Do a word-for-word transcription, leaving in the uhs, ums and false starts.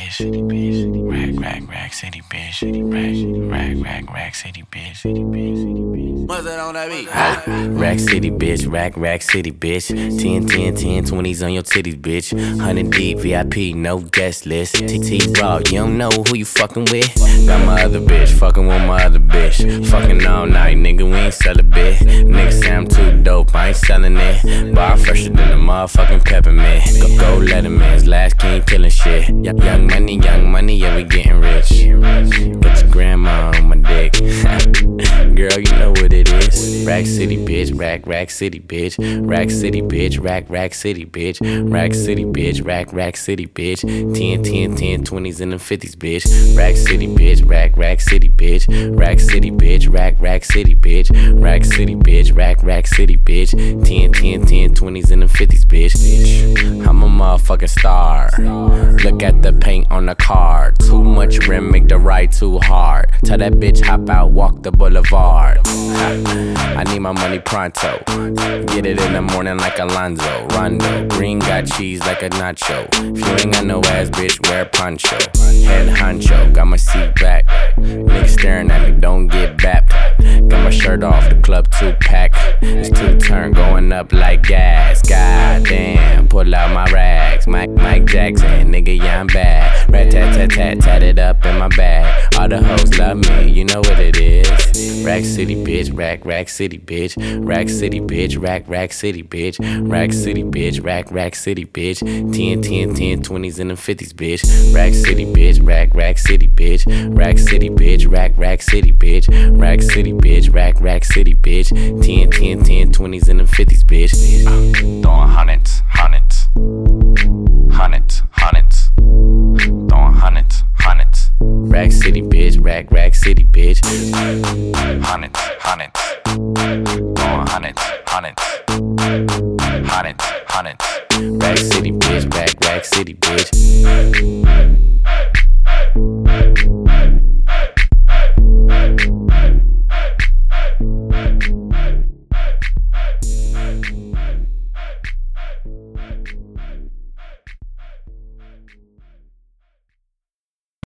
bitch. Rack, rack, rack city, bitch. Rack, rack, rack, rack city, bitch. What's that on that beat? Rack city, bitch. Rack, rack city, bitch. ten, ten, ten, twenties on your titties, bitch. one hundred deep, V I P, no guest list. T T Raw, you don't know who you fucking with. Got my other bitch, fucking with my other bitch. Fucking all night, nigga, we ain't sell a bit. Nigga say I'm too dope, I ain't selling it. Bar fresher than a motherfucking peppermint. Go, go Letterman's last king killing shit. Young, young money, young money, yeah, we getting rich. Get your grandma on my dick. Girl, you know what it is. Rack City, bitch. Rack, rack city, bitch. Rack City, bitch. Rack, rack city, bitch. Rack City, bitch. Rack, rack city, bitch. ten, ten, ten, twenties and the fifties, bitch. Rack City, bitch. Rack, rack city, bitch. Rack City, bitch. Rack, rack city, bitch. Rack City, bitch. Rack, rack city, bitch. ten, ten, ten, twenties and the fifties, bitch. I'm a motherfucking star. Look at the paint on the car. Too much rim, make the ride too hard. Tell that bitch hop out, walk the boulevard. I need my money pronto. Get it in the morning like Alonzo. Rondo, green got cheese like a nacho. If you ain't got no ass, bitch, wear a poncho. Head honcho, got my seat back. Niggas staring at me, don't get bapped. Got my shirt off, the club two pack. It's two turn going up like gas. God damn, pull out my rags. Mike, Mike Jackson, nigga, yeah, I'm bad. Rat tat tat tat, tat it up in my bag. All the hoes love me, you know what it is. Rack City, bitch, rack, rack city, bitch. Rack City, bitch, rack, rack city, bitch. Rack City, bitch, rack, rack city, bitch. ten, ten, ten, twenties and the fifties, bitch. Rack City, bitch, rack, rack city, bitch. Rack City, bitch, rack, rack city, bitch. Rack City, bitch, rack, rack city, bitch. ten, ten, ten, twenties and the fifties, bitch. Throwing hundreds, hundreds, hundreds, hundreds. Throwing hundreds, hundreds. Rack City, bitch, rack, rack city, bitch. Hundreds, hundreds. Throwing hundreds, hundreds, hundreds, hundreds. Rack City, bitch, rack, rack city, bitch.